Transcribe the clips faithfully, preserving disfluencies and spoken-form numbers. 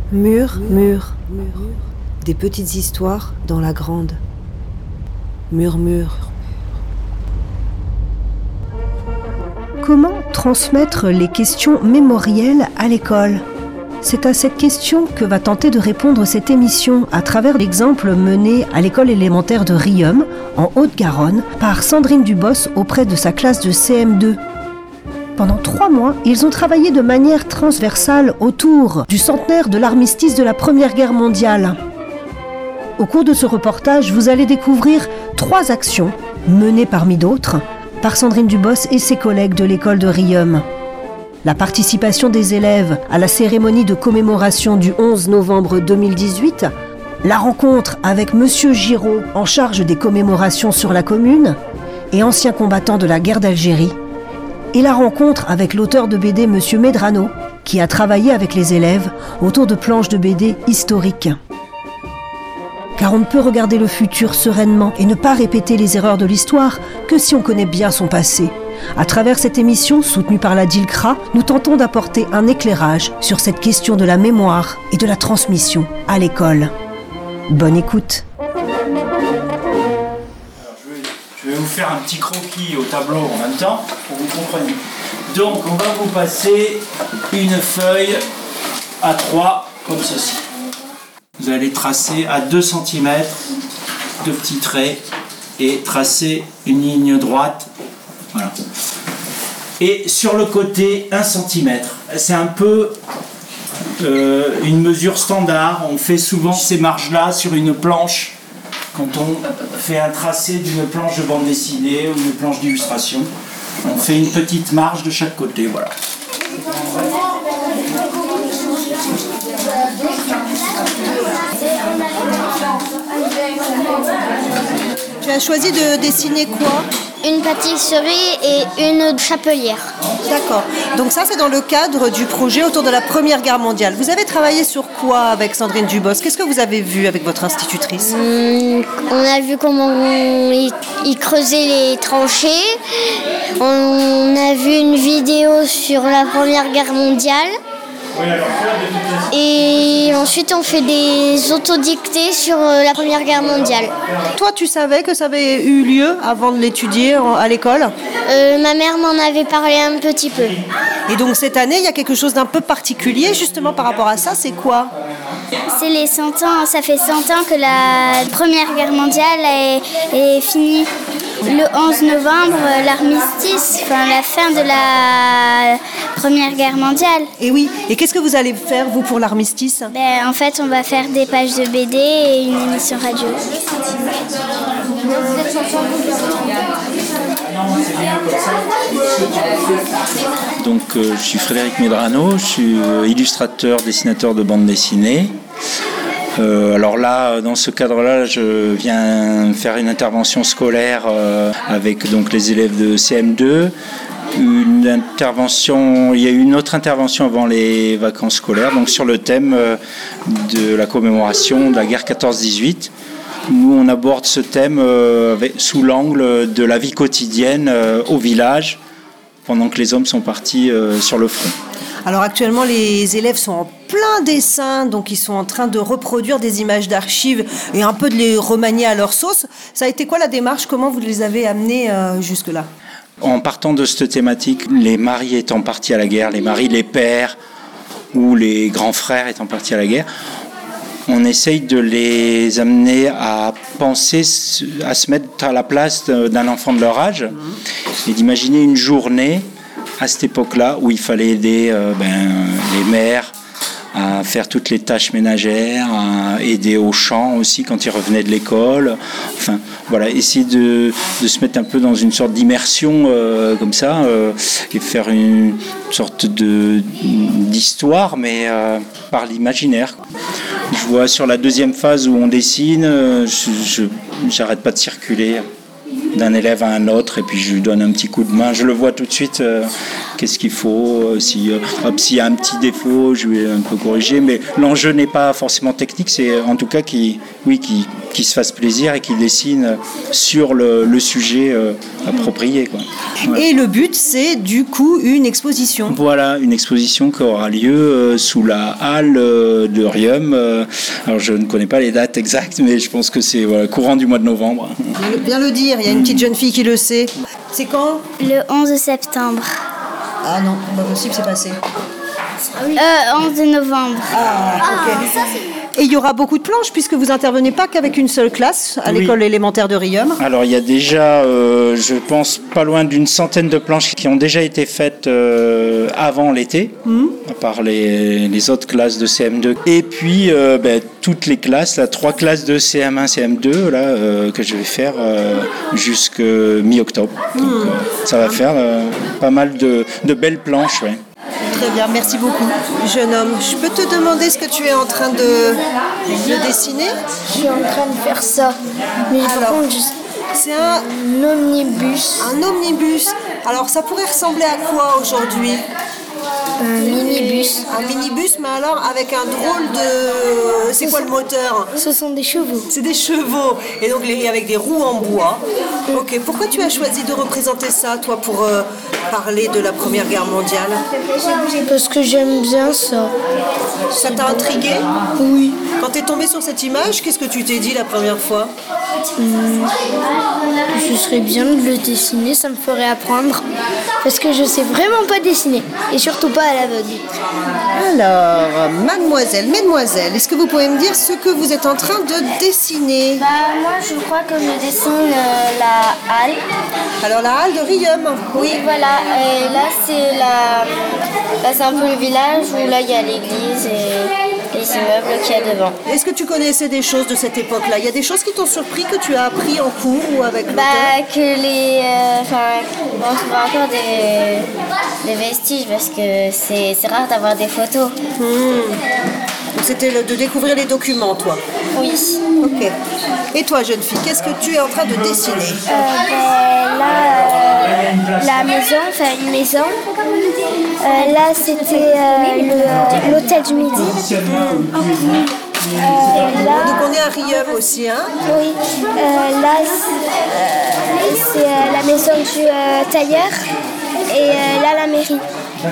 Mur, mur, des petites histoires dans la grande. Murmure. Comment transmettre les questions mémorielles à l'école ? C'est à cette question que va tenter de répondre cette émission à travers l'exemple mené à l'école élémentaire de Riom, en Haute-Garonne, par Sandrine Dubos auprès de sa classe de C M deux. Pendant trois mois, ils ont travaillé de manière transversale autour du centenaire de l'armistice de la Première Guerre mondiale. Au cours de ce reportage, vous allez découvrir trois actions, menées parmi d'autres, par Sandrine Dubos et ses collègues de l'école de Riom. La participation des élèves à la cérémonie de commémoration du onze novembre deux mille dix-huit, la rencontre avec Monsieur Giraud en charge des commémorations sur la commune et ancien combattant de la guerre d'Algérie, et la rencontre avec l'auteur de B D Monsieur Medrano, qui a travaillé avec les élèves autour de planches de B D historiques. Car on ne peut regarder le futur sereinement et ne pas répéter les erreurs de l'histoire que si on connaît bien son passé. À travers cette émission, soutenue par la D I L C R A, nous tentons d'apporter un éclairage sur cette question de la mémoire et de la transmission à l'école. Bonne écoute. Alors, je, vais, je vais vous faire un petit croquis au tableau en même temps pour que vous compreniez. Donc, on va vous passer une feuille A trois comme ceci. Vous allez tracer à deux centimètres de petits traits et tracer une ligne droite. Voilà. Et sur le côté, un centimètre. C'est un peu euh, une mesure standard. On fait souvent ces marges-là sur une planche quand on fait un tracé d'une planche de bande dessinée ou une planche d'illustration. On fait une petite marge de chaque côté. Voilà. Tu as choisi de dessiner quoi ? Une pâtisserie et une chapelière. D'accord. Donc ça, c'est dans le cadre du projet autour de la Première Guerre mondiale. Vous avez travaillé sur quoi avec Sandrine Dubos ? Qu'est-ce que vous avez vu avec votre institutrice ? Hum, on a vu comment ils il creusaient les tranchées. On a vu une vidéo sur la Première Guerre mondiale. Et ensuite, on fait des autodictées sur la Première Guerre mondiale. Toi, tu savais que ça avait eu lieu avant de l'étudier à l'école ? euh, Ma mère m'en avait parlé un petit peu. Et donc cette année, il y a quelque chose d'un peu particulier justement par rapport à ça, c'est quoi ? C'est les cent ans, ça fait cent ans que la Première Guerre mondiale est, est finie. Le onze novembre, l'armistice, enfin la fin de la Première Guerre mondiale. Et oui, et qu'est-ce que vous allez faire, vous, pour l'armistice ? Ben, en fait, on va faire des pages de B D et une émission radio. Donc, euh, je suis Frédéric Medrano, je suis euh, illustrateur, dessinateur de bande dessinée. Euh, alors là, dans ce cadre-là, je viens faire une intervention scolaire euh, avec donc les élèves de C M deux. Une intervention, il y a eu une autre intervention avant les vacances scolaires, donc sur le thème euh, de la commémoration de la guerre quatorze dix-huit. Nous, on aborde ce thème euh, avec, sous l'angle de la vie quotidienne euh, au village, pendant que les hommes sont partis euh, sur le front. Alors actuellement, les élèves sont en plein dessin, donc ils sont en train de reproduire des images d'archives et un peu de les remanier à leur sauce. Ça a été quoi la démarche ? Comment vous les avez amenés euh, jusque-là ? En partant de cette thématique, les maris étant partis à la guerre, les maris, les pères ou les grands frères étant partis à la guerre, on essaye de les amener à penser, à se mettre à la place d'un enfant de leur âge et d'imaginer une journée à cette époque-là où il fallait aider euh, ben, les mères à faire toutes les tâches ménagères, à aider au champ aussi quand ils revenaient de l'école. Enfin, voilà, essayer de, de se mettre un peu dans une sorte d'immersion euh, comme ça euh, et faire une sorte de, d'histoire, mais euh, par l'imaginaire. Je vois sur la deuxième phase où on dessine, je, je, j'arrête pas de circuler d'un élève à un autre et puis je lui donne un petit coup de main, je le vois tout de suite, euh, qu'est-ce qu'il faut, euh, si, euh, hop, s'il y a un petit défaut, je vais un peu corriger, mais l'enjeu n'est pas forcément technique, c'est en tout cas qu'il, oui, qu'il, qui se fasse plaisir et qui dessine sur le, le sujet euh, approprié, quoi. Voilà. Et le but, c'est du coup une exposition. Voilà, une exposition qui aura lieu euh, sous la halle euh, de Riom. Euh, alors je ne connais pas les dates exactes, mais je pense que c'est voilà, courant du mois de novembre. Bien le, bien le dire, il y a une petite jeune fille qui le sait. C'est quand ? Le onze septembre. Ah non, pas possible, c'est passé. Euh, onze novembre. Ah, ok. Et il y aura beaucoup de planches puisque vous intervenez pas qu'avec une seule classe à Oui. l'école élémentaire de Riom. Alors il y a déjà, euh, je pense, pas loin d'une centaine de planches qui ont déjà été faites euh, avant l'été, mmh. à part les, les autres classes de C M deux. Et puis euh, ben, toutes les classes, là, trois classes de C M un, C M deux là, euh, que je vais faire euh, jusqu'à mi-octobre. Donc mmh. euh, ça va faire euh, pas mal de, de belles planches. Ouais. Très bien, merci beaucoup. Jeune homme, je peux te demander ce que tu es en train de, de dessiner ? Je suis en train de faire ça. Mais par Alors, contre, je... c'est un, un omnibus. Un omnibus. Alors, ça pourrait ressembler à quoi aujourd'hui ? Un minibus. Un minibus, mais alors avec un drôle de... C'est quoi le moteur ? Ce sont des chevaux. C'est des chevaux. Et donc les... avec des roues en bois. Ok, pourquoi tu as choisi de représenter ça, toi, pour euh, parler de la Première Guerre mondiale ? Parce que j'aime bien ça. Ça t'a intrigué ? Oui. Quand t'es tombé sur cette image, qu'est-ce que tu t'es dit la première fois ? Hum, ce serait bien de le dessiner, ça me ferait apprendre. Parce que je sais vraiment pas dessiner. Et surtout pas à l'aveugle. Alors, mademoiselle, mesdemoiselles, est-ce que vous pouvez me dire ce que vous êtes en train de dessiner ? Bah, moi, je crois que je dessine euh, la halle. Alors, la halle de Riom. Oui, voilà. Et là, c'est la... là, c'est un peu le village où là, il y a l'église et les immeubles qu'il y a devant. Est-ce que tu connaissais des choses de cette époque-là ? Il y a des choses qui t'ont surpris que tu as appris en cours ou avec l'auteur ? Bah, que les... Enfin, euh, on trouve encore des, des vestiges parce que c'est, c'est rare d'avoir des photos. Mmh. Donc, c'était le, de découvrir les documents, toi ? Oui. Ok. Et toi, jeune fille, qu'est-ce que tu es en train de dessiner ? euh, ben, Là, euh, la maison, enfin une maison. Euh, là, c'était euh, le, l'hôtel du Midi. Euh, là, donc on est à Riom aussi, hein ? Oui. Euh, là, c'est, euh, c'est euh, la maison du euh, tailleur et euh, là, la mairie.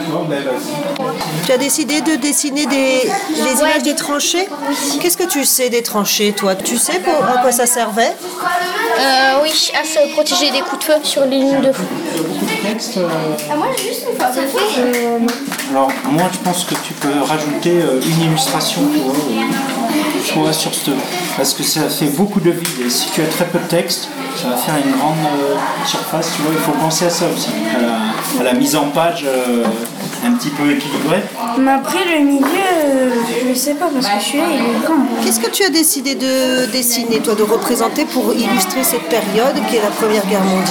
Tu as décidé de dessiner des, les images ouais. des tranchées ? Qu'est-ce que tu sais des tranchées, toi ? Tu sais pour, à quoi ça servait ? euh, Oui, à se protéger des coups de feu sur les lignes de feu. Texte, euh... ah, moi, juste une fois, c'est fait. Euh... Alors, moi, je pense que tu peux rajouter euh, une illustration, tu vois, euh, tu vois, sur ce... Parce que ça fait beaucoup de vide. Et si tu as très peu de texte, ça va faire une grande euh, surface, tu vois. Il faut penser à ça aussi, à la, à la mise en page euh, un petit peu équilibrée. Mais après, le milieu, euh, je ne sais pas, parce que celui-là, il est grand. Qu'est-ce que tu as décidé de dessiner, toi, de représenter pour illustrer cette période qui est la Première Guerre mondiale ?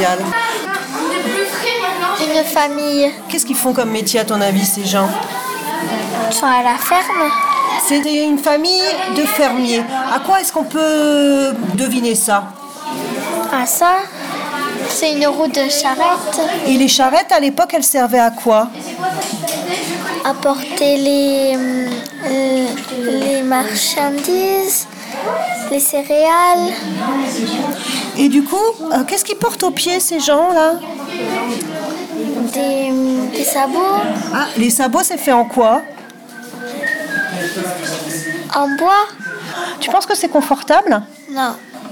Une famille. Qu'est-ce qu'ils font comme métier, à ton avis, ces gens ? Ils sont à la ferme. C'est une famille de fermiers. À quoi est-ce qu'on peut deviner ça ? Ah, ça, c'est une roue de charrette. Et les charrettes, à l'époque, elles servaient à quoi ? À porter les, euh, les marchandises, les céréales. Et du coup, euh, qu'est-ce qu'ils portent aux pieds, ces gens-là ? Des, des sabots. Ah, les sabots, c'est fait en quoi ? En bois. Tu penses que c'est confortable ? Non.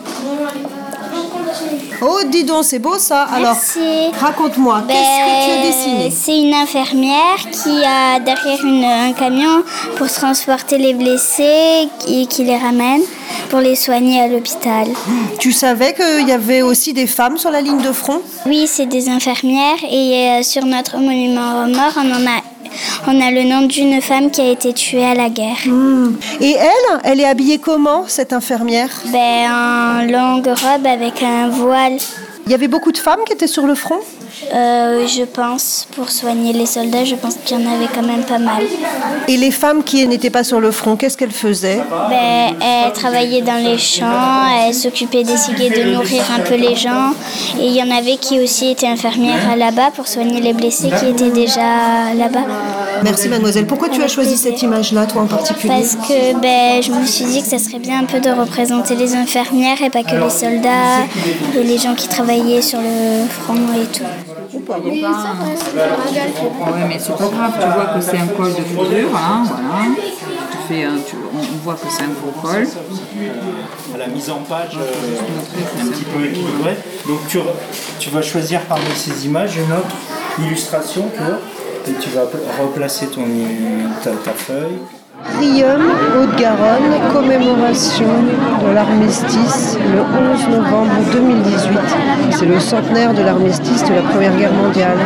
Oh, dis donc, c'est beau ça. Alors, merci. Raconte-moi, ben, qu'est-ce que tu as dessiné ? C'est une infirmière qui a derrière une, un camion pour transporter les blessés et qui les ramène pour les soigner à l'hôpital. Tu savais qu'il y avait aussi des femmes sur la ligne de front ? Oui, c'est des infirmières et euh, sur notre monument aux morts, on en a On a le nom d'une femme qui a été tuée à la guerre. Mmh. Et elle, elle est habillée comment, cette infirmière ? Ben, en longue robe avec un voile. Il y avait beaucoup de femmes qui étaient sur le front ? Euh, je pense, pour soigner les soldats, je pense qu'il y en avait quand même pas mal. Et les femmes qui n'étaient pas sur le front, qu'est-ce qu'elles faisaient ? Ben, elles travaillaient dans les champs, elles s'occupaient d'essayer de nourrir un peu les gens. Et il y en avait qui aussi étaient infirmières là-bas pour soigner les blessés qui étaient déjà là-bas. Merci mademoiselle. Pourquoi tu as choisi cette image-là, toi en particulier? Parce que ben, je me suis dit que ça serait bien un peu de représenter les infirmières et pas que les soldats et les gens qui travaillaient sur le front et tout. Oui, mais c'est pas grave, tu vois que c'est un col de fourrure, hein, voilà. Tu fais un, tu, on, on voit que c'est un gros col. La mise en page euh, un petit peu équilibrée. Donc tu, tu vas choisir parmi ces images une autre illustration que, et tu vas replacer ton, ta, ta feuille. Riom, Haute-Garonne, commémoration de l'armistice le onze novembre deux mille dix-huit. C'est le centenaire de l'armistice de la Première Guerre mondiale.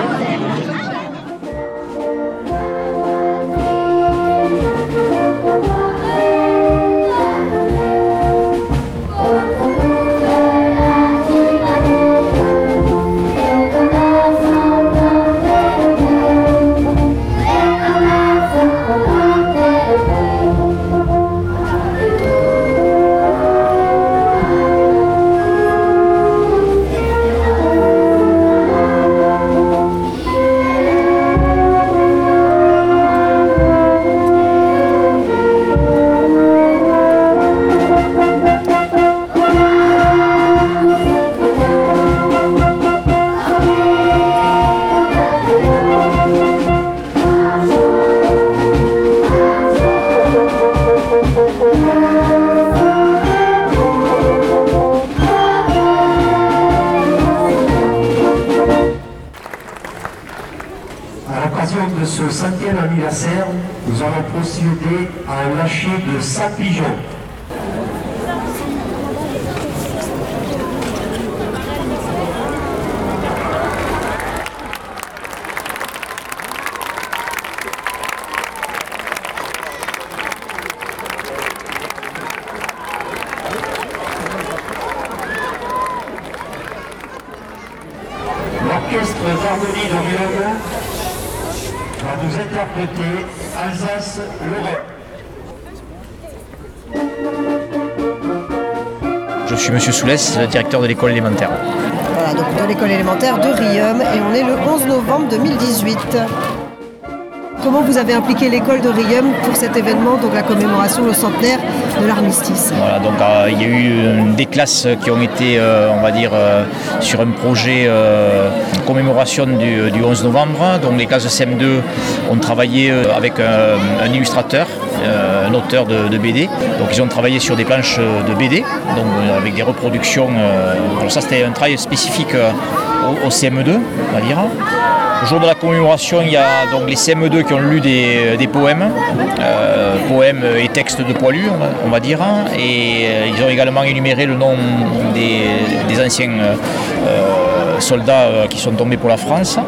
De ce centième anniversaire, nous allons procéder à un lâcher de cent pigeons. L'orchestre d'harmonie de Riom va nous interpréter Alsace-Lorraine. Je suis Monsieur Soulès, directeur de l'école élémentaire. Voilà, donc de l'école élémentaire de Riom, et on est le onze novembre deux mille dix-huit. Comment vous avez impliqué l'école de Riom pour cet événement, donc la commémoration au centenaire de l'armistice? Voilà, donc euh, il y a eu euh, des classes qui ont été, euh, on va dire, euh, sur un projet euh, commémoration du, du onze novembre. Donc les classes de C M deux ont travaillé euh, avec un, un illustrateur, euh, un auteur de, de B D. Donc ils ont travaillé sur des planches de B D, donc euh, avec des reproductions. Euh, alors ça c'était un travail spécifique euh, au, au C M deux, on va dire. Le jour de la commémoration, il y a donc les C M deux qui ont lu des, des poèmes, euh, poèmes et textes de poilus, on va, on va dire, et euh, ils ont également énuméré le nom des, des anciens euh, soldats euh, qui sont tombés pour la France.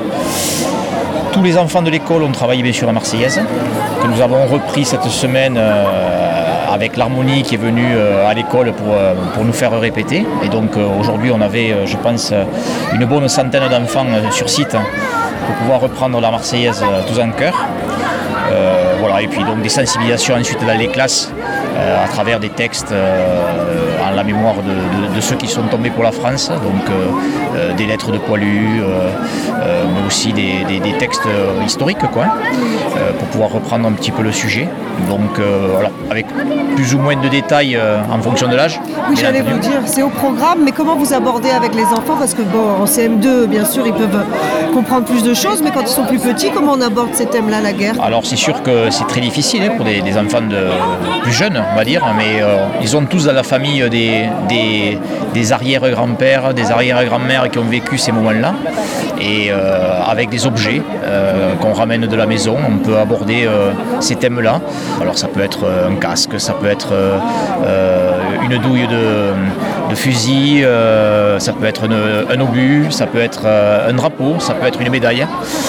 Tous les enfants de l'école ont travaillé bien sûr la Marseillaise, que nous avons repris cette semaine euh, avec l'harmonie qui est venue euh, à l'école pour, euh, pour nous faire répéter. Et donc euh, aujourd'hui on avait, euh, je pense, une bonne centaine d'enfants euh, sur site pour pouvoir reprendre la Marseillaise euh, tous en chœur. Euh, voilà, et puis donc des sensibilisations ensuite dans les classes euh, à travers des textes euh, en la mémoire de, de, de ceux qui sont tombés pour la France, donc euh, euh, des lettres de poilus, euh, euh, mais aussi des, des, des textes euh, historiques, quoi, euh, pour pouvoir reprendre un petit peu le sujet. Donc euh, voilà, avec plus ou moins de détails euh, en fonction de l'âge. Oui, j'allais vous dire, c'est au programme, mais comment vous abordez avec les enfants? Parce que bon, en C M deux, bien sûr, ils peuvent comprendre plus de choses, mais quand ils sont plus petits, comment on aborde ces thèmes-là, la guerre? Alors c'est sûr que c'est très difficile hein, pour des, des enfants de, plus jeunes, on va dire, mais euh, ils ont tous dans la famille des, des, des arrière-grands-pères, des arrière-grand-mères qui ont vécu ces moments-là, et euh, avec des objets euh, qu'on ramène de la maison, on peut aborder euh, ces thèmes-là. Alors ça peut être un casque, ça peut être euh, une douille de, de fusil, euh, ça peut être une, un obus, ça peut être euh, un drapeau, ça peut être une médaille.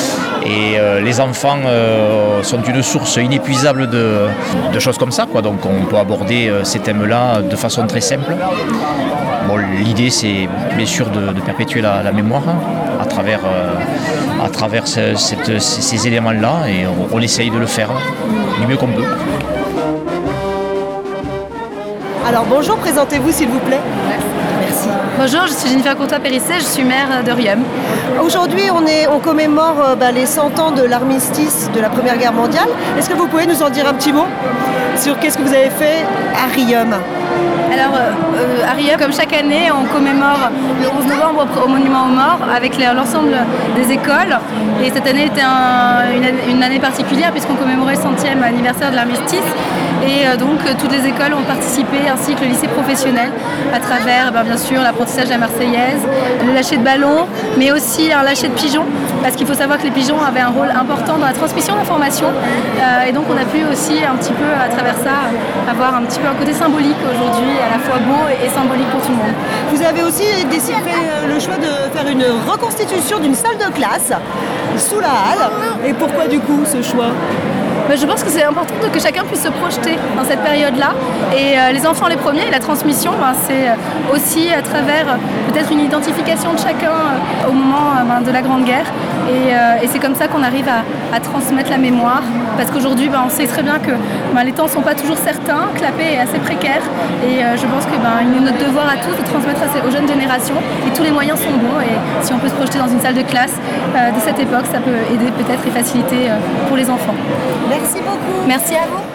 Et euh, les enfants euh, sont une source inépuisable de, de choses comme ça, quoi. Donc on peut aborder euh, ces thèmes-là de façon très simple. Bon, l'idée c'est bien sûr de, de perpétuer la, la mémoire hein, à travers, euh, à travers ce, cette, ces, ces éléments-là, et on, on essaye de le faire du mieux qu'on peut. Alors bonjour, présentez-vous s'il vous plaît. Merci. Merci. Bonjour, je suis Jennifer Courtois-Périssé, je suis maire de Riom. Aujourd'hui, on, est, on commémore euh, bah, les cent ans de l'armistice de la Première Guerre mondiale. Est-ce que vous pouvez nous en dire un petit mot sur qu'est-ce que vous avez fait à Riom? Alors, euh, à Riom, comme chaque année, on commémore le onze novembre au Monument aux Morts avec les, l'ensemble des écoles. Et cette année était un, une, une année particulière puisqu'on commémorait le centième anniversaire de l'armistice. Et euh, donc, euh, toutes les écoles ont participé, ainsi que le lycée professionnel, à travers, ben, bien sûr, l'apprentissage de la Marseillaise, le lâcher de ballon, mais aussi un lâcher de pigeons, parce qu'il faut savoir que les pigeons avaient un rôle important dans la transmission d'informations. Euh, et donc, on a pu aussi, un petit peu, à travers ça, avoir un petit peu un côté symbolique aujourd'hui, à la fois beau et symbolique pour tout le monde. Vous avez aussi décidé le choix de faire une reconstitution d'une salle de classe sous la halle. Et pourquoi du coup ce choix ? Je pense que c'est important que chacun puisse se projeter dans cette période-là. Et euh, les enfants les premiers, et la transmission, ben, c'est aussi à travers euh, peut-être une identification de chacun euh, au moment euh, ben, de la Grande Guerre. Et, euh, et c'est comme ça qu'on arrive à, à transmettre la mémoire. Parce qu'aujourd'hui, ben, on sait très bien que ben, les temps ne sont pas toujours certains, que la paix est assez précaire. Et euh, je pense qu'il ben, est notre devoir à tous de transmettre à ces, aux jeunes générations. Et tous les moyens sont bons. Et si on peut se projeter dans une salle de classe euh, de cette époque, ça peut aider peut-être et faciliter euh, pour les enfants. Merci beaucoup. Merci à vous.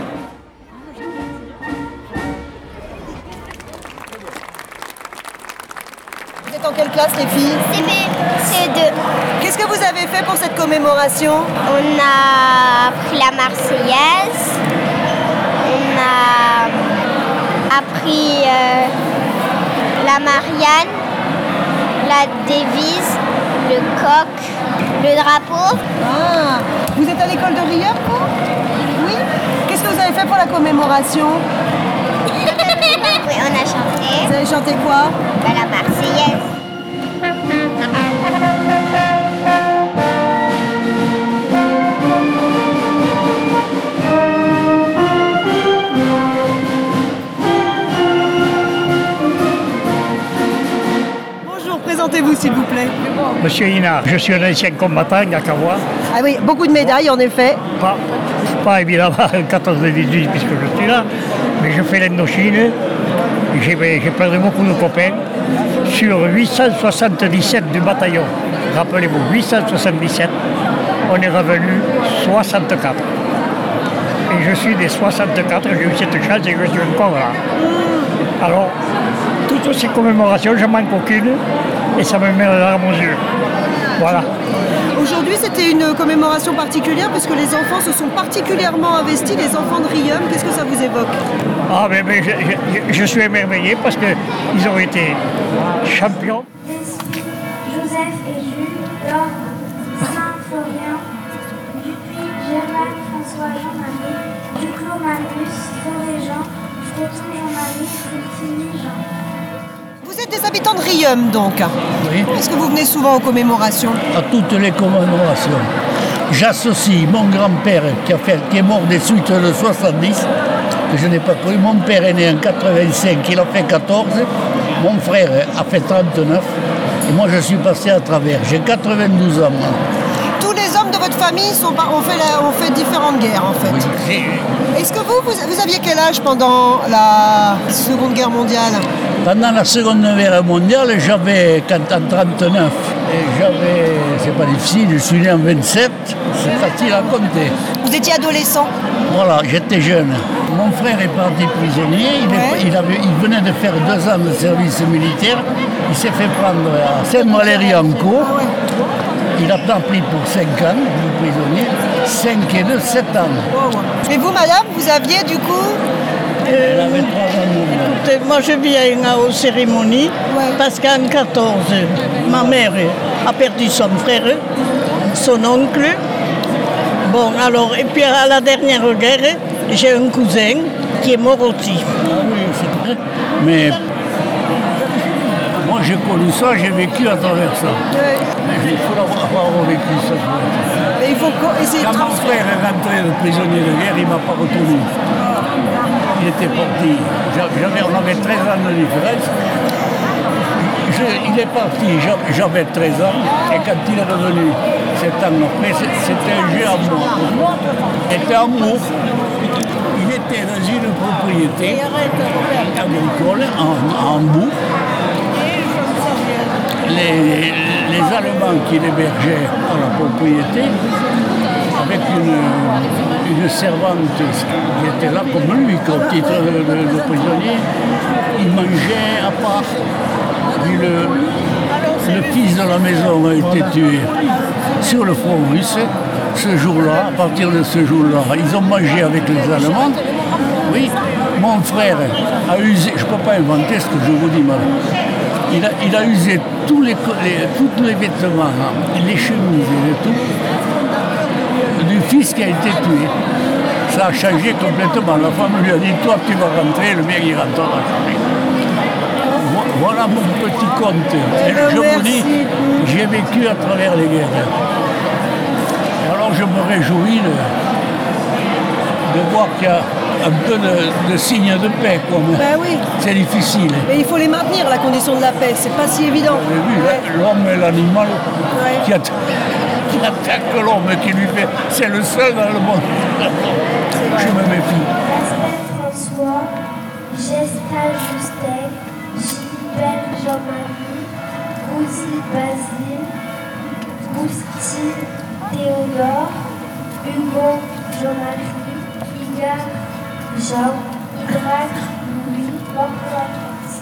Vous êtes en quelle classe les filles? C P, C deux. Qu'est-ce que vous avez fait pour cette commémoration? On a appris la Marseillaise. On a appris euh, la Marianne, la devise, le coq, le drapeau. Ah, vous êtes à l'école de Riom, vous? Oui. Qu'est-ce que vous avez fait pour la commémoration? Oui, on a chanté. Vous avez chanté quoi? Bah, la Marseillaise. Bonjour, présentez-vous s'il vous plaît. Monsieur Hina, je suis un ancien combattant à Cavois. Ah oui, beaucoup de médailles en effet. Pas, pas évidemment quatorze et dix-huit puisque je suis là, mais je fais l'Indochine. J'ai, j'ai perdu beaucoup de copains sur huit cent soixante-dix-sept du bataillon. Rappelez-vous, huit cent soixante-dix-sept, on est revenu soixante-quatre. Et je suis des soixante-quatre, j'ai eu cette chance et je suis encore là. Alors, toutes ces commémorations, je manque aucune et ça me met la larme aux yeux. Voilà. Aujourd'hui, c'était une commémoration particulière parce que les enfants se sont particulièrement investis, les enfants de Riom. Qu'est-ce que ça vous évoque? Ah, mais, mais je, je, je suis émerveillé parce qu'ils ont été champions. Joseph et Jules, Laure, Saint-Florian, Dupuis, Germaine, François, Jean-Marie, Duclos, Marius, Forêt-Jean, Breton, Jean-Marie, Fultini, Jean. Vous êtes des habitants de Riom, donc. Oui. Est-ce que vous venez souvent aux commémorations? À toutes les commémorations. J'associe mon grand-père qui, a fait, qui est mort des suites de soixante-dix, que je n'ai pas connu. Mon père est né en quatre-vingt-cinq, il a fait quatorze. Mon frère a fait trente-neuf. Et moi, je suis passé à travers. J'ai quatre-vingt-douze ans. Moi. Tous les hommes de votre famille sont, ont, fait la, ont fait différentes guerres, en fait. Oui. Est-ce que vous, vous, vous aviez quel âge pendant la Seconde Guerre mondiale? Pendant la Seconde Guerre mondiale, j'avais en trente-neuf. Et j'avais, c'est pas difficile, je suis né en vingt-sept, c'est facile à compter. Vous étiez adolescent? Voilà, j'étais jeune. Mon frère est parti prisonnier, il, ouais. est, il, avait, il venait de faire deux ans de service militaire, il s'est fait prendre à Saint-Valéry-en-Caux. Ah ouais. Il a pas pris pour cinq ans, le prisonnier, cinq et deux, sept ans. Oh, ouais. Et vous, madame, vous aviez du coup Elle avait trois ans. Écoutez, moi je viens aux cérémonies ouais. parce qu'en quatorze, ma mère a perdu son frère, son oncle. Bon, alors, et puis à la dernière guerre, j'ai un cousin qui est mort aussi. Ah oui, c'est vrai. Mais moi j'ai connu ça, j'ai vécu à travers ça. Ouais. Mais il faut avoir vécu ça. Et il faut essayer Quand de mon frère est rentré de prisonnier de guerre, il ne m'a pas retenu. Il était parti. J'avais, on avait treize ans de différence. Je, il est parti, j'avais treize ans. Et quand il est revenu, sept ans après, c'était un jeu à moi. Il était amour. Il était dans une propriété agricole en, en bout. les, les Allemands qui l'hébergeaient dans la propriété, avec une, une servante qui était là comme lui, comme titre de, de, de prisonnier, il mangeait à part. Puis le, le fils de la maison a été tué sur le front russe ce jour-là, à partir de ce jour-là. Ils ont mangé avec les Allemands. Oui, mon frère a usé, je ne peux pas inventer ce que je vous dis, madame. Il a, il a usé tous les, les, tous les vêtements, les chemises et tout, du fils qui a été tué. Ça a changé complètement. La femme lui a dit, toi tu vas rentrer, le mien il rentrera jamais. Voilà mon petit conte. Et je vous dis, j'ai vécu à travers les guerres. Alors je me réjouis de, de voir qu'il y a un peu de, de signes de paix. Ben oui. C'est difficile. Mais il faut les maintenir, la condition de la paix. C'est pas si évident. Vous avez vu, ouais. L'homme et l'animal ouais. qui, atta- qui attaque l'homme, qui lui fait... C'est le seul dans le monde. Je me méfie. François, Gestal Justek, Gilbert Jean-Marie, Gouzy Basile, Goustine Théodore, Hugo Jean-Marie, Igor Jean, Drac Louis, Morcois.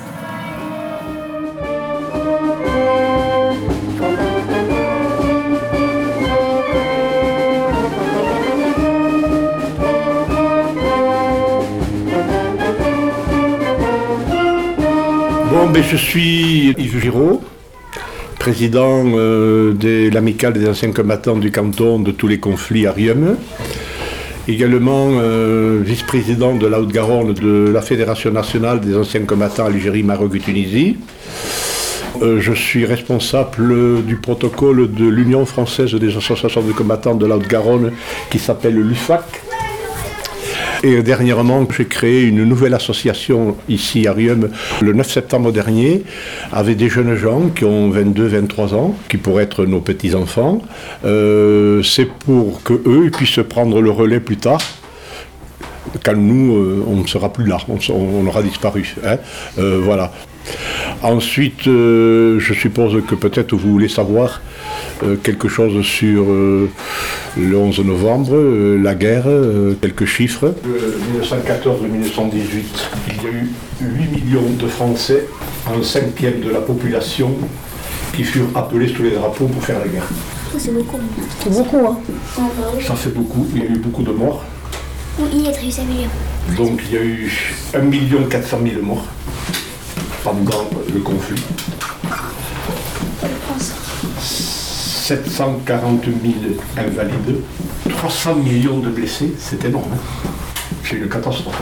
Bon, ben, je suis Yves Giraud, président euh, de l'amicale des anciens combattants du canton de tous les conflits à Riom. Également euh, vice-président de la Haute-Garonne de la Fédération nationale des anciens combattants Algérie, Maroc et Tunisie. Euh, je suis responsable du protocole de l'Union française des associations de combattants de la Haute-Garonne qui s'appelle l'U F A C. Et dernièrement, j'ai créé une nouvelle association ici à Riom le neuf septembre dernier avec des jeunes gens qui ont vingt-deux vingt-trois ans, qui pourraient être nos petits-enfants. Euh, c'est pour qu'eux puissent prendre le relais plus tard, quand nous, euh, on ne sera plus là, on, on aura disparu. Hein. Euh, voilà. Ensuite, euh, je suppose que peut-être vous voulez savoir euh, quelque chose sur euh, le onze novembre, euh, la guerre, euh, quelques chiffres. De mille neuf cent quatorze à mille neuf cent dix-huit, il y a eu huit millions de Français, un cinquième de la population, qui furent appelés sous les drapeaux pour faire la guerre. C'est beaucoup. C'est beaucoup, hein. Ça fait beaucoup, il y a eu beaucoup de morts. Oui, il y a treize millions. Donc il y a eu un million quatre cent mille morts pendant le conflit. sept cent quarante mille invalides, trois cents millions de blessés, c'est énorme. Hein. C'est une catastrophe.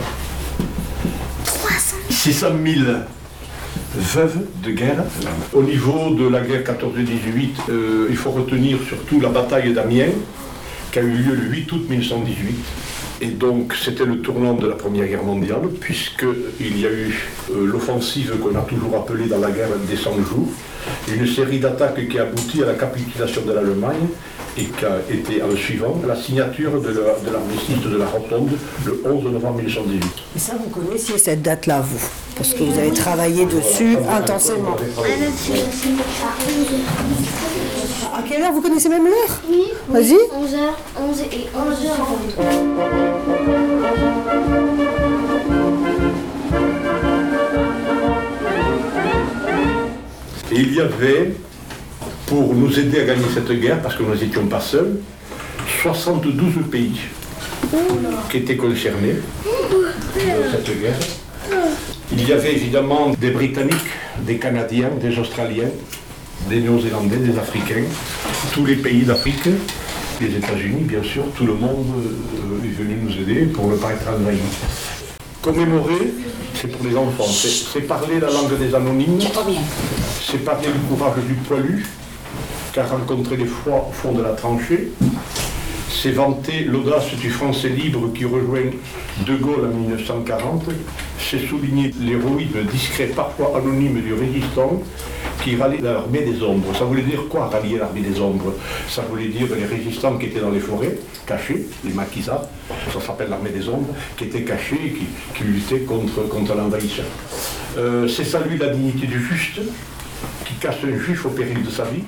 six cent mille veuves de guerre. Au niveau de la guerre quatorze dix-huit, euh, il faut retenir surtout la bataille d'Amiens, qui a eu lieu le huit août mille neuf cent dix-huit. Et donc c'était le tournant de la Première Guerre mondiale, puisqu'il y a eu euh, l'offensive qu'on a toujours appelée dans la guerre des cent jours, une série d'attaques qui a abouti à la capitulation de l'Allemagne et qui a été en suivant la signature de l'armistice de la Rotonde le onze novembre mille neuf cent dix-huit. Et ça, vous connaissiez cette date-là, vous, parce que vous avez travaillé dessus intensément. À quelle heure? Vous connaissez même l'heure? Oui. Vas-y. onze heures onze et onze heures trente. Et il y avait, pour nous aider à gagner cette guerre, parce que nous n'étions pas seuls, soixante-douze pays qui étaient concernés dans cette guerre. Il y avait évidemment des Britanniques, des Canadiens, des Australiens, des Néo-Zélandais, des Africains, tous les pays d'Afrique, les États-Unis bien sûr, tout le monde est venu nous aider pour ne pas être envahi. Commémorer, c'est pour les enfants, c'est parler la langue des anonymes, c'est parler du courage du poilu, qui a rencontré les froids au fond de la tranchée, c'est vanter l'audace du Français libre qui rejoint De Gaulle en mille neuf cent quarante, c'est souligner l'héroïsme discret, parfois anonyme du résistant qui rallie l'armée des ombres. Ça voulait dire quoi, rallier l'armée des ombres? Ça voulait dire les résistants qui étaient dans les forêts, cachés, les maquisards, ça s'appelle l'armée des ombres, qui étaient cachés et qui, qui luttaient contre, contre l'envahisseur. Euh, c'est saluer la dignité du juste, qui casse un juif au péril de sa vie.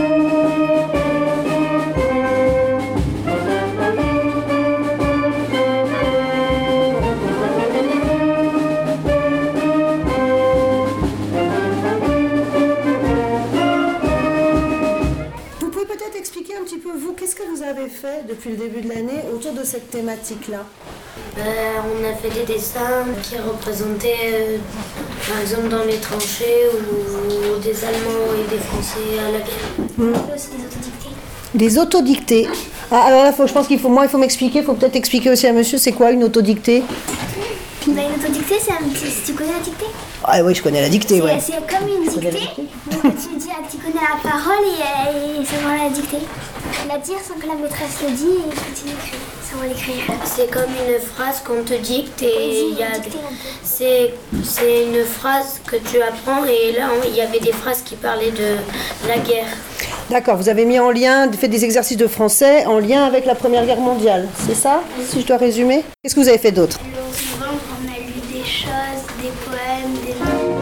Qu'est-ce que vous avez fait depuis le début de l'année autour de cette thématique-là? euh, On a fait des dessins qui représentaient, euh, par exemple, dans les tranchées ou des Allemands et des Français à la guerre. Mmh. On fait aussi des autodictées. Des autodictées. Ah, alors là, faut, je pense qu'il faut, moi, il faut m'expliquer. Il faut peut-être expliquer aussi à monsieur, c'est quoi une autodictée? Bah, une autodictée, c'est un petit... Tu connais la dictée? Ah oui, je connais la dictée, ouais. C'est comme une dictée. Donc tu dis, tu connais la parole et, et ça va la dicter. La dire sans que la maîtresse le dise et que tu l'écris. Ça va l'écrire. C'est comme une phrase qu'on te dicte et il y a... C'est c'est une phrase que tu apprends et là, il y avait des phrases qui parlaient de la guerre. D'accord, vous avez mis en lien, fait des exercices de français en lien avec la Première Guerre mondiale, c'est ça, si je dois résumer? Qu'est-ce que vous avez fait d'autre? Souvent, on a lu des choses, des poèmes, des noms.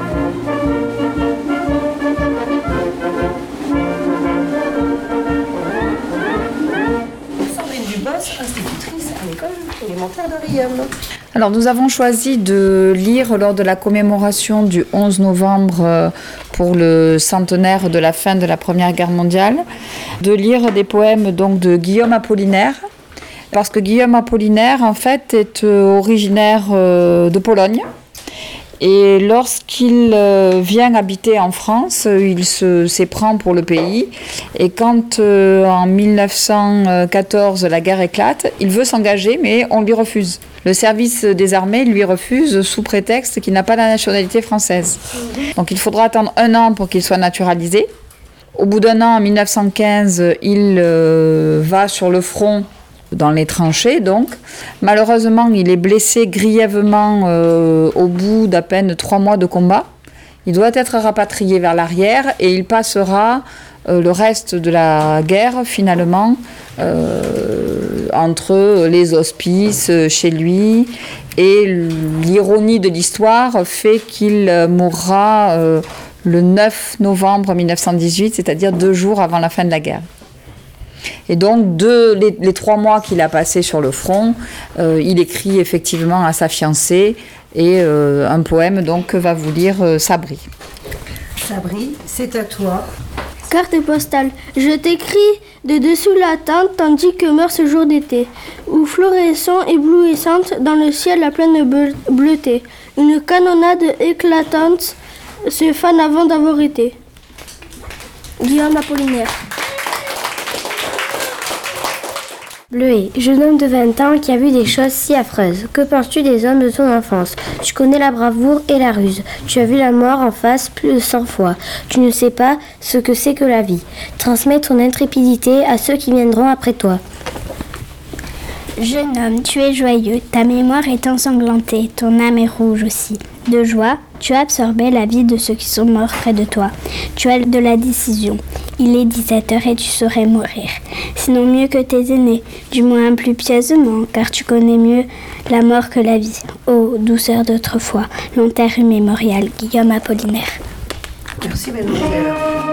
Sandrine Dubos, institutrice à l'école élémentaire de Riom. Alors nous avons choisi de lire lors de la commémoration du onze novembre pour le centenaire de la fin de la Première Guerre mondiale, de lire des poèmes donc de Guillaume Apollinaire, parce que Guillaume Apollinaire en fait est originaire de Pologne. Et lorsqu'il euh, vient habiter en France, il se s'éprend pour le pays. Et quand euh, en mille neuf cent quatorze la guerre éclate, il veut s'engager, mais on lui refuse. Le service des armées lui refuse sous prétexte qu'il n'a pas la nationalité française. Donc il faudra attendre un an pour qu'il soit naturalisé. Au bout d'un an, en mille neuf cent quinze, il euh, va sur le front, dans les tranchées donc. Malheureusement, il est blessé grièvement euh, au bout d'à peine trois mois de combat. Il doit être rapatrié vers l'arrière et il passera euh, le reste de la guerre finalement euh, entre les hospices chez lui, et l'ironie de l'histoire fait qu'il mourra euh, le neuf novembre mille neuf cent dix-huit, c'est-à-dire deux jours avant la fin de la guerre. Et donc, de, les, les trois mois qu'il a passés sur le front, euh, il écrit effectivement à sa fiancée et euh, un poème donc, que va vous lire euh, Sabri. Sabri, c'est à toi. Carte postale. Je t'écris de dessous la tente tandis que meurt ce jour d'été, où floraison éblouissante dans le ciel à pleine bleuté, une canonnade éclatante se fane avant d'avoir été. Guillaume Apollinaire. Bleuet, jeune homme de vingt ans qui a vu des choses si affreuses. Que penses-tu des hommes de ton enfance? Tu connais la bravoure et la ruse. Tu as vu la mort en face plus de cent fois. Tu ne sais pas ce que c'est que la vie. Transmets ton intrépidité à ceux qui viendront après toi. Jeune homme, tu es joyeux, ta mémoire est ensanglantée, ton âme est rouge aussi. De joie, tu as absorbé la vie de ceux qui sont morts près de toi. Tu as de la décision. Il est dix-sept heures et tu saurais mourir. Sinon mieux que tes aînés, du moins plus pieusement, car tu connais mieux la mort que la vie. Ô douceur d'autrefois, long terre immémorial, Guillaume Apollinaire. Merci, mademoiselle.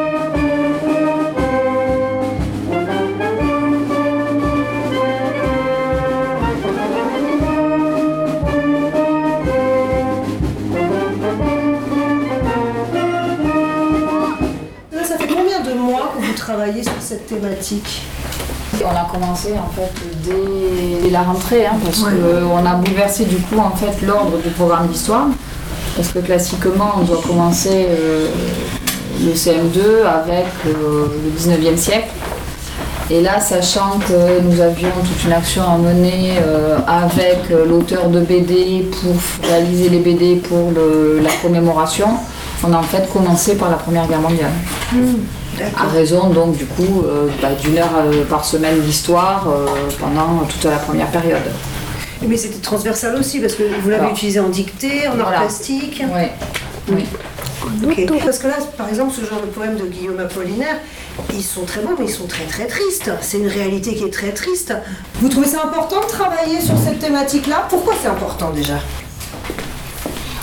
Travailler sur cette thématique? On a commencé en fait dès la rentrée, hein, parce ouais. qu'on a bouleversé du coup en fait l'ordre du programme d'histoire, parce que classiquement on doit commencer euh, le C M deux avec euh, le dix-neuvième siècle. Et là, sachant que nous avions toute une action à mener euh, avec euh, l'auteur de B D pour réaliser les B D pour le, la commémoration, on a en fait commencé par la Première Guerre mondiale. Mmh. À raison donc du coup euh, bah, d'une heure euh, par semaine d'histoire euh, pendant toute la première période. Mais c'était transversal aussi parce que vous l'avez utilisé en dictée, en art voilà. plastique. Ouais. Oui. Okay. Parce que là, par exemple, ce genre de poème de Guillaume Apollinaire, ils sont très beaux, mais ils sont très très tristes. C'est une réalité qui est très triste. Vous trouvez ça important de travailler sur cette thématique-là? Pourquoi c'est important déjà?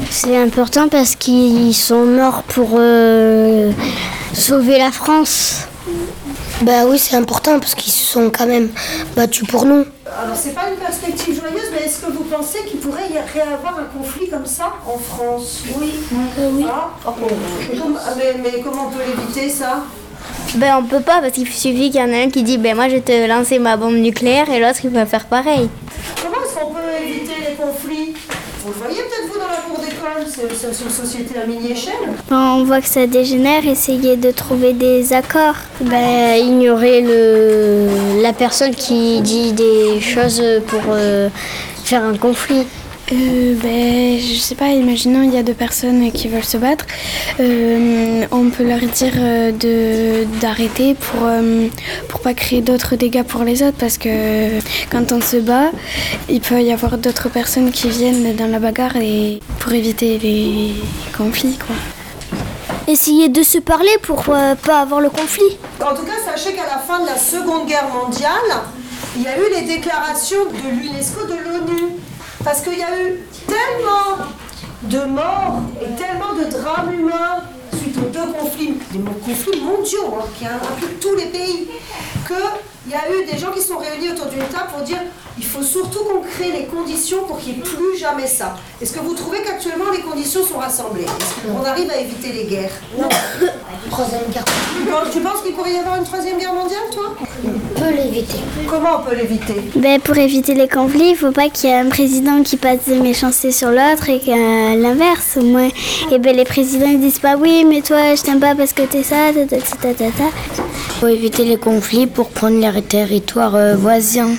C'est important parce qu'ils sont morts pour euh, sauver la France. Bah oui, c'est important parce qu'ils se sont quand même battus pour nous. Alors c'est pas une perspective joyeuse, mais est-ce que vous pensez qu'il pourrait y réavoir un conflit comme ça en France? Oui. Euh, oui. Ah, oh, mais, mais comment on peut l'éviter ça? Ben on peut pas parce qu'il suffit qu'il y en ait un qui dit ben moi je vais te lancer ma bombe nucléaire et l'autre il va faire pareil. Comment est-ce qu'on peut éviter les conflits? Vous le voyez peut-être vous dans la cour d'école, c'est, c'est une société à mini-échelle. Quand on voit que ça dégénère, essayer de trouver des accords. Ben ignorer le la personne qui dit des choses pour euh, faire un conflit. Euh, ben, je sais pas, imaginons il y a deux personnes qui veulent se battre, euh, on peut leur dire euh, de, d'arrêter pour, euh, pour pas créer d'autres dégâts pour les autres parce que quand on se bat, il peut y avoir d'autres personnes qui viennent dans la bagarre et pour éviter les conflits quoi. Essayer de se parler pour euh, pas avoir le conflit. En tout cas, sachez qu'à la fin de la Seconde Guerre mondiale, il y a eu les déclarations de l'UNESCO, de l'ONU. Parce qu'il y a eu tellement de morts et tellement de drames humains suite aux deux conflits, des conflits mondiaux hein, qui impliquent tous les pays, qu'il y a eu des gens qui sont réunis autour d'une table pour dire il faut surtout qu'on crée les conditions pour qu'il n'y ait plus jamais ça. Est-ce que vous trouvez qu'actuellement les conditions sont rassemblées? Est-ce qu'on arrive à éviter les guerres? Non. Troisième guerre. Tu penses qu'il pourrait y avoir une troisième guerre mondiale, toi? On peut l'éviter. Comment on peut l'éviter? Ben, pour éviter les conflits, il ne faut pas qu'il y ait un président qui passe des méchancetés sur l'autre et qu'à l'inverse, au moins. Et ben, les présidents ne disent pas oui, mais toi, je t'aime pas parce que t'es ça, ta ta ta ta ta. Il faut éviter les conflits pour prendre les territoires euh, voisins.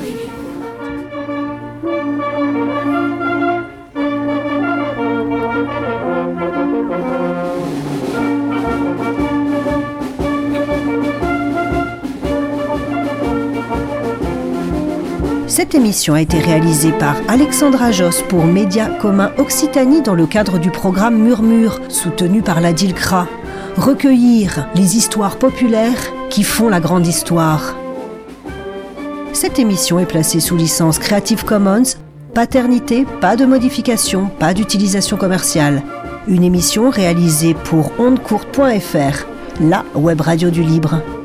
Cette émission a été réalisée par Alexandra Josse pour Média Commun Occitanie dans le cadre du programme Murmure, soutenu par la DILCRA. Recueillir les histoires populaires qui font la grande histoire. Cette émission est placée sous licence Creative Commons, paternité, pas de modification, pas d'utilisation commerciale. Une émission réalisée pour ondecourte point f r, la web radio du libre.